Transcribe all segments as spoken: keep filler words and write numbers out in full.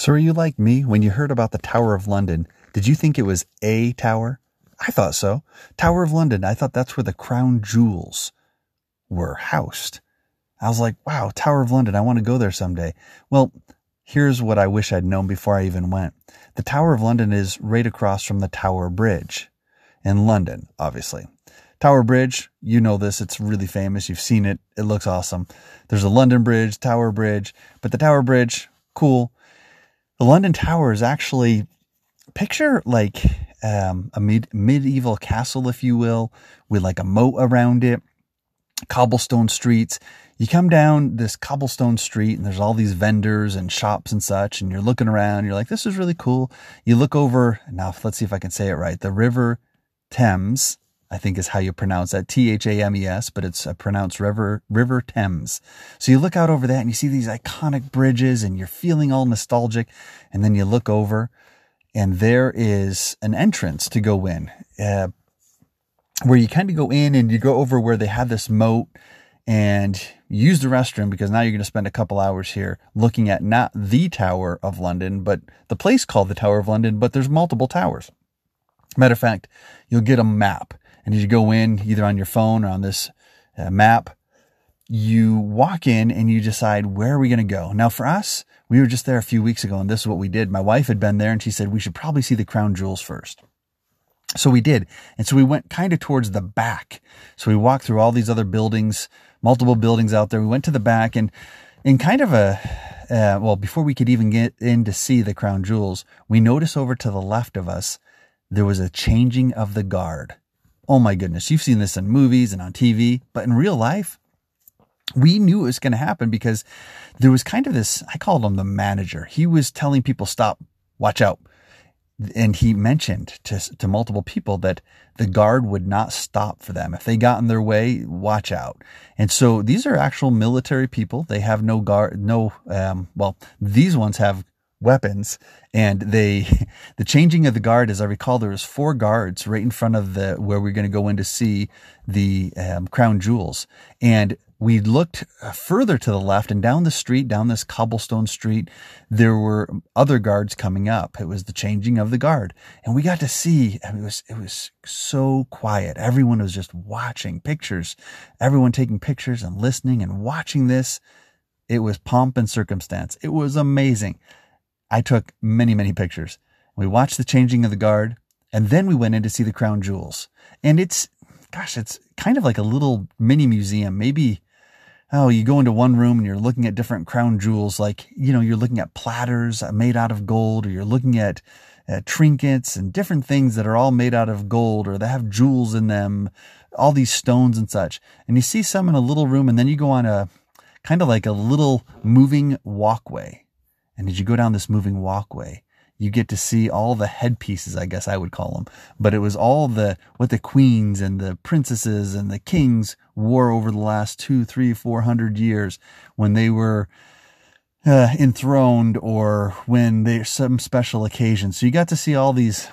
So are you like me? When you heard about the Tower of London, did you think it was a tower? I thought so. Tower of London, I thought that's where the crown jewels were housed. I was like, wow, Tower of London, I want to go there someday. Well, here's what I wish I'd known before I even went. The Tower of London is right across from the Tower Bridge in London, obviously. Tower Bridge, you know this, it's really famous. You've seen it. It looks awesome. There's a London Bridge, Tower Bridge, but the Tower Bridge, cool. The London Tower is actually, picture like um, a mid- medieval castle, if you will, with like a moat around it, cobblestone streets. You come down this cobblestone street and there's all these vendors and shops and such, and you're looking around. You're like, this is really cool. You look over, now let's see if I can say it right. The River Thames, I think is how you pronounce that, T H A M E S, but it's a pronounced River, River Thames. So you look out over that and you see these iconic bridges and you're feeling all nostalgic. And then you look over and there is an entrance to go in, uh, where you kind of go in and you go over where they have this moat and use the restroom, because now you're going to spend a couple hours here looking at not the Tower of London, but the place called the Tower of London, but there's multiple towers. Matter of fact, you'll get a map. And as you go in, either on your phone or on this uh, map, you walk in and you decide, where are we going to go? Now, for us, we were just there a few weeks ago, and this is what we did. My wife had been there, and she said, we should probably see the crown jewels first. So we did. And so we went kind of towards the back. So we walked through all these other buildings, multiple buildings out there. We went to the back, and in kind of a, uh, well, before we could even get in to see the crown jewels, we noticed over to the left of us, there was a changing of the guard. Oh my goodness, you've seen this in movies and on T V, but in real life, we knew it was going to happen because there was kind of this, I called him the manager. He was telling people, stop, watch out. And he mentioned to, to multiple people that the guard would not stop for them. If they got in their way, watch out. And so these are actual military people. They have no guard, no, um, well, these ones have weapons, and they, the changing of the guard, as I recall, there was four guards right in front of the, where we're going to go in to see the um, crown jewels. And we looked further to the left, and down the street, down this cobblestone street, there were other guards coming up. It was the changing of the guard. And we got to see, I mean, it was, it was so quiet. Everyone was just watching pictures, everyone taking pictures and listening and watching this. It was pomp and circumstance. It was amazing. I took many, many pictures. We watched the changing of the guard, and then we went in to see the crown jewels. And it's, gosh, it's kind of like a little mini museum. Maybe, oh, you go into one room and you're looking at different crown jewels. Like, you know, you're looking at platters made out of gold, or you're looking at uh, trinkets and different things that are all made out of gold, or that have jewels in them, all these stones and such. And you see some in a little room, and then you go on a kind of like a little moving walkway. And as you go down this moving walkway, you get to see all the headpieces, I guess I would call them. But it was all the, what the queens and the princesses and the kings wore over the last two, three, four hundred years when they were uh, enthroned, or when there's some special occasion. So you got to see all these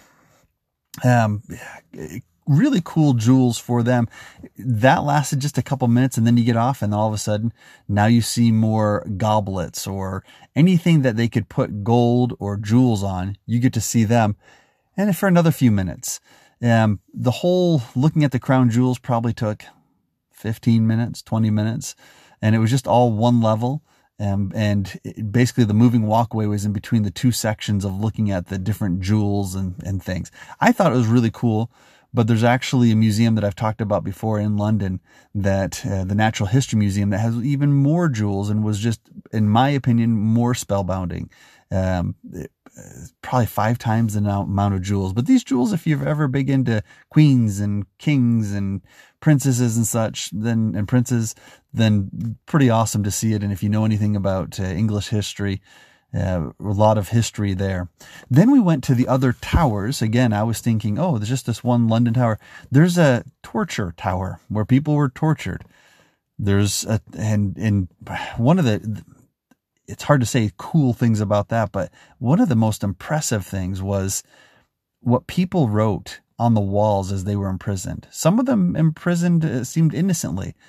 um, really cool jewels for them. That lasted just a couple minutes, and then you get off, and all of a sudden now you see more goblets or anything that they could put gold or jewels on. You get to see them. And for another few minutes, um, the whole looking at the crown jewels probably took fifteen minutes, twenty minutes. And it was just all one level. Um, and it, basically the moving walkway was in between the two sections of looking at the different jewels and, and things. I thought it was really cool. But there's actually a museum that I've talked about before in London, that uh, the Natural History Museum, that has even more jewels and was just, in my opinion, more spellbinding. Um, it, uh, probably five times the amount of jewels. But these jewels, if you're ever big into queens and kings and princesses and such, then and princes, then pretty awesome to see it. And if you know anything about uh, English history, Uh, a lot of history there. Then we went to the other towers. Again, I was thinking, oh, there's just this one London tower. There's a torture tower where people were tortured. There's a, and, and one of the, it's hard to say cool things about that, but one of the most impressive things was what people wrote on the walls as they were imprisoned. Some of them imprisoned uh, seemed innocently.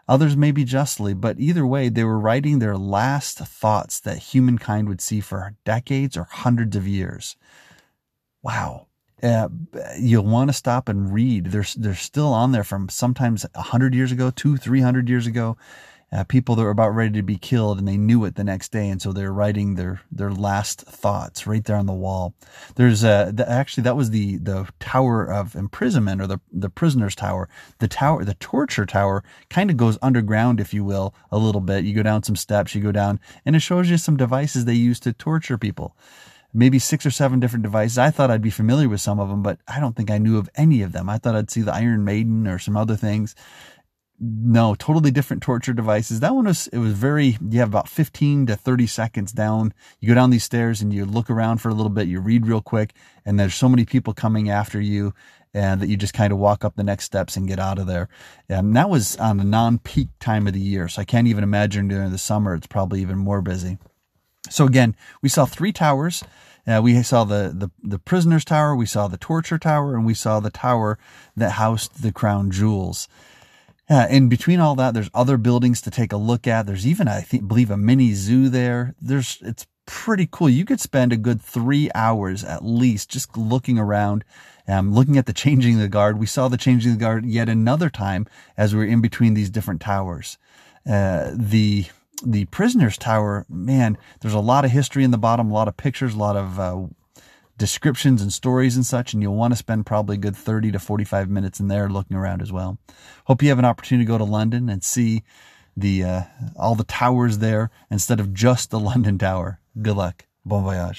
others maybe justly, but either way, they were writing their last thoughts that humankind would see for decades or hundreds of years. Wow. Uh, you'll want to stop and read. They're, they're still on there from sometimes a hundred years ago, two, three hundred years ago. Uh, people that were about ready to be killed, and they knew it the next day, and so they're writing their their last thoughts right there on the wall. There's a the, actually that was the the tower of imprisonment, or the the prisoner's tower. The tower, the torture tower, kind of goes underground, if you will, a little bit. You go down some steps, you go down, and it shows you some devices they use to torture people. Maybe six or seven different devices. I thought I'd be familiar with some of them, but I don't think I knew of any of them. I thought I'd see the Iron Maiden or some other things. No, totally different torture devices. That one was, it was very, you have about fifteen to thirty seconds down. You go down these stairs and you look around for a little bit, you read real quick, and there's so many people coming after you, and that you just kind of walk up the next steps and get out of there. And that was on a non-peak time of the year. So I can't even imagine during the summer, it's probably even more busy. So again, we saw three towers. Uh, we saw the, the, the prisoner's tower, we saw the torture tower, and we saw the tower that housed the crown jewels. Uh, in between all that, there's other buildings to take a look at. There's even, I think, believe, a mini zoo there. There's, it's pretty cool. You could spend a good three hours at least just looking around, um, looking at the changing of the guard. We saw the changing of the guard yet another time as we were in between these different towers. Uh, the the prisoner's tower, man, there's a lot of history in the bottom, a lot of pictures, a lot of uh, descriptions and stories and such, and you'll want to spend probably a good thirty to forty-five minutes in there looking around as well. Hope you have an opportunity to go to London and see the uh, all the towers there instead of just the London Tower. Good luck. Bon voyage.